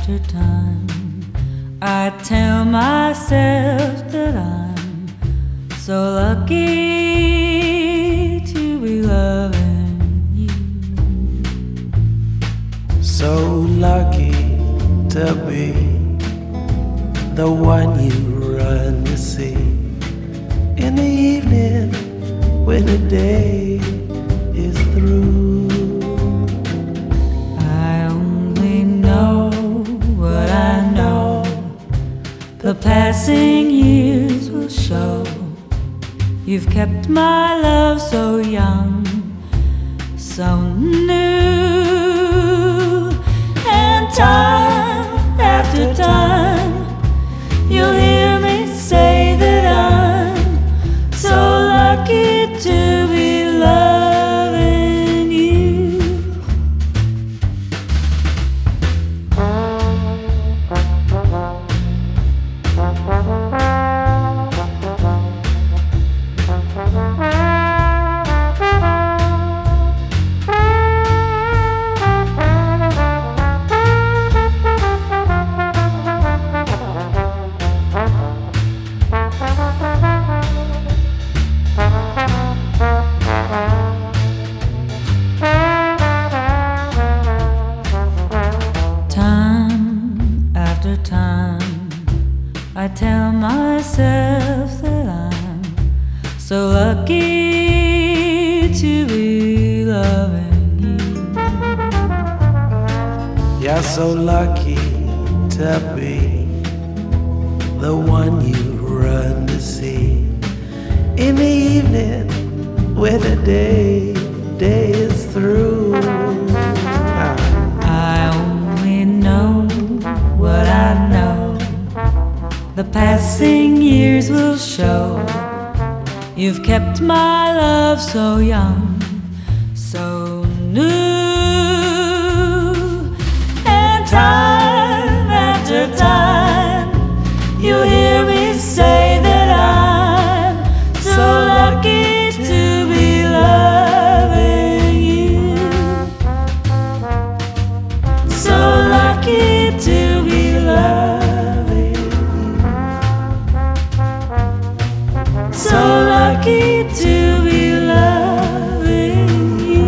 after time, I tell myself that I'm so lucky to be loving you. So lucky to be the one you run to see in the evening when the day is through. I only know what I know. The passing years will show. You've kept my love so young, so new. And time after time, you'll hear me say that I'm so lucky to be loving you. Time, I tell myself that I'm so lucky to be loving you. You're so lucky to be the one you run to see in the evening when the day is through. I only know what I know. The passing years will show. You've kept my love so young, so new. And time after time, you'll hear me say that I'm so lucky to be loving you. So lucky to be loving you. So lucky to be loving you.